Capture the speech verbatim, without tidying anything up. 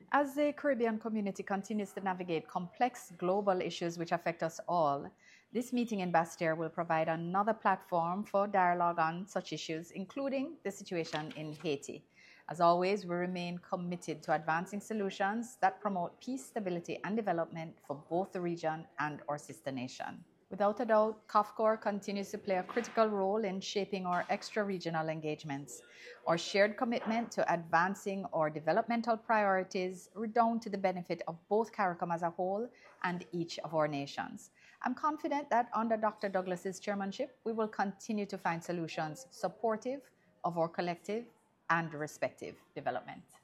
As the Caribbean community continues to navigate complex global issues which affect us all, this meeting in Basse-Terre will provide another platform for dialogue on such issues, including the situation in Haiti. As always, we remain committed to advancing solutions that promote peace, stability, and development for both the region and our sister nation. Without a doubt, COFCOR continues to play a critical role in shaping our extra-regional engagements. Our shared commitment to advancing our developmental priorities redound to the benefit of both CARICOM as a whole and each of our nations. I'm confident that under Doctor Douglas's chairmanship, we will continue to find solutions supportive of our collective and respective development.